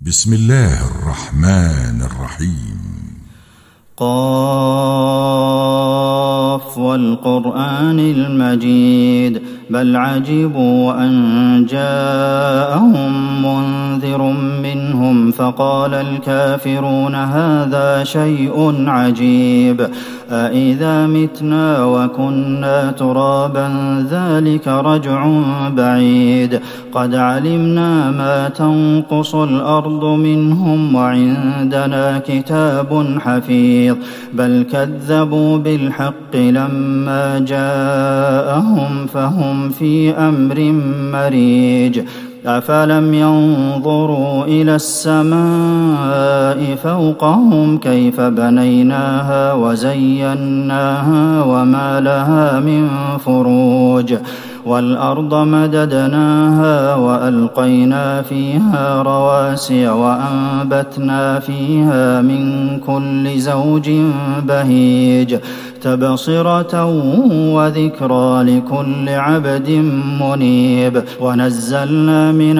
بسم الله الرحمن الرحيم. قاف والقرآن المجيد بل عجبوا أن جاءهم منذر منهم فقال الكافرون هذا شيء عجيب أإذا متنا وكنا ترابا ذلك رجع بعيد قد علمنا ما تنقص الأرض منهم وعندنا كتاب حفيظ بل كذبوا بالحق لما جاءهم فهم في أمر مريج أفلم ينظروا إلى السماء فوقهم كيف بنيناها وزيناها وما لها من فروج والأرض مددناها وألقينا فيها رواسي وأنبتنا فيها من كل زوج بهيج تبصرة وذكرى لكل عبد منيب ونزلنا من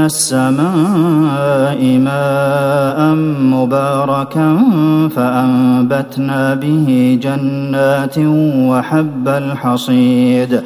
السماء ماء مباركا فأنبتنا به جنات وحب الحصيد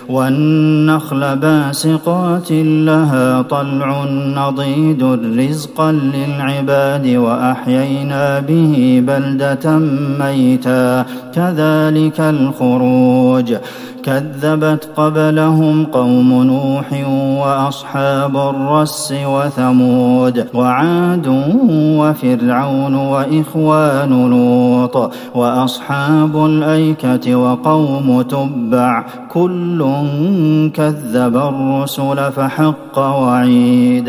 والنخل باسقات لها طلع نضيد رزقا للعباد وأحيينا به بلدة ميتا كذلك الخروج كذبت قبلهم قوم نوح وأصحاب الرس وثمود وعاد وفرعون وإخوان لوط وأصحاب الأيكة وقوم تبع كل كذب الرسل فحق وعيد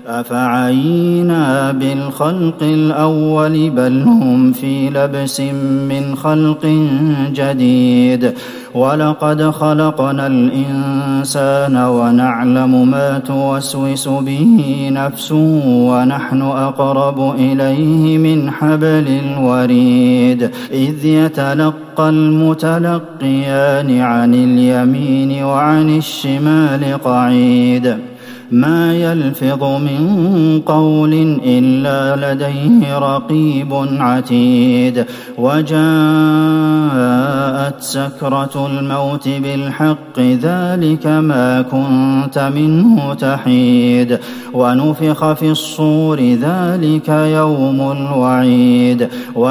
أفعينا بالخلق الأول بل هم في لبس من خلق جديد ولقد خلقنا الإنسان ونعلم ما توسوس به نفسه ونحن أقرب إليه من حبل الوريد إذ يتلقى المتلقيان عن اليمين وعن الشمال قعيد ما يلفظ من قول إلا لديه رقيب عتيد وجاءت سكرة الموت بالحق ذلك ما كنت منه تحيد ونفخ في الصور ذلك يوم الوعيد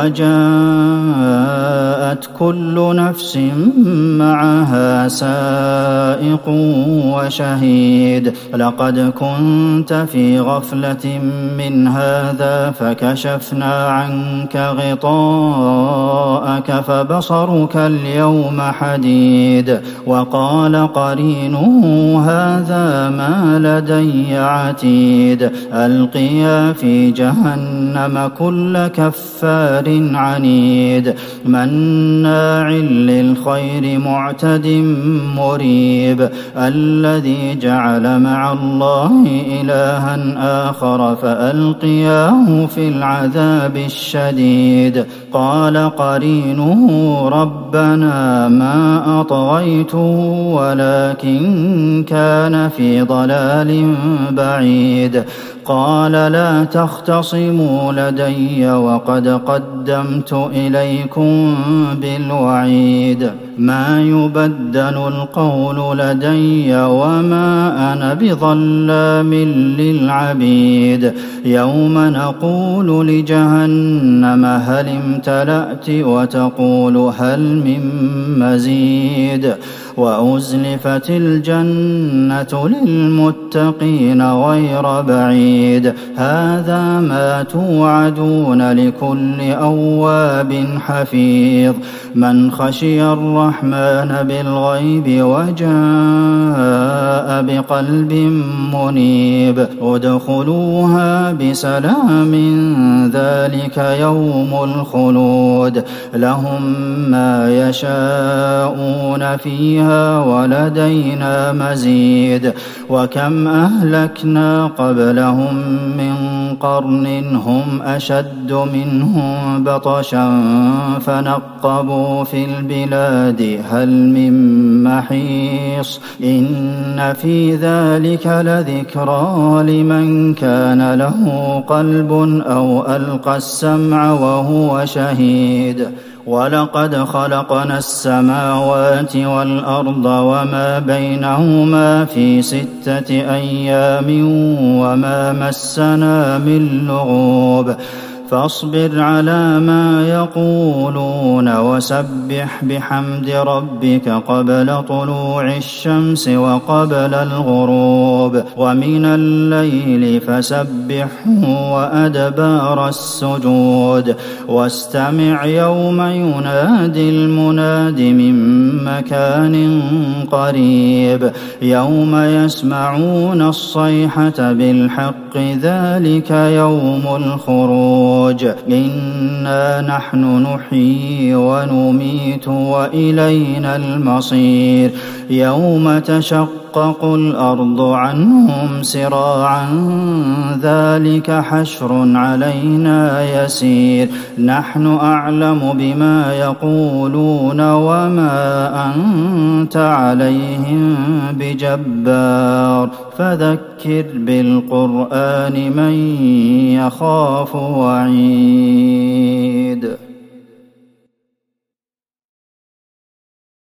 وجاءت كل نفس معها سائق وشهيد لقد كنت في غفلة من هذا فكشفنا عنك غطاءك فبصرك اليوم حديد وقال قرينه هذا ما لدي عتيد ألقيا في جهنم كل كفار عنيد مناع للخير معتد مريب الذي جعل مع الله إلها آخر فألقياه في العذاب الشديد قال قرينه ربنا ما أطغيته ولكن كان في ضلال بعيد قال لا تختصموا لدي وقد قدمت إليكم بالوعيد ما يبدل القول لدي وما أنا بظلام للعبيد يوم نقول لجهنم هل امتلأت وتقول هل من مزيد وأزلفت الجنة للمتقين غير بعيد هذا ما توعدون لكل أواب حفيظ من خشي الرحمن بالغيب وجاء بقلب منيب ادخلوها بسلام ذلك يوم الخلود لهم ما يشاءون فيها عليها ولدينا مزيد وكم أهلكنا قبلهم من قرن هم أشد منهم بطشا فنقبوا في البلاد هل من محيص إن في ذلك لذكرى لمن كان له قلب أو ألقى السمع وهو شهيد ولقد خلقنا السماوات والأرض وما بينهما في 6 أيام وما مسنا من لغوب فاصبر على ما يقولون وسبح بحمد ربك قبل طلوع الشمس وقبل الغروب ومن الليل فسبحه وأدبار السجود واستمع يوم ينادي المناد من مكان قريب يوم يسمعون الصيحة بالحق ذلك يوم الخروج إنا نحن نحيي ونميت وإلينا المصير يوم تشقق الأرض عنهم سراعا ذلك حشر علينا يسير نحن أعلم بما يقولون وما أنت عليهم بجبار فذكر بالقرآن من يخاف وعيد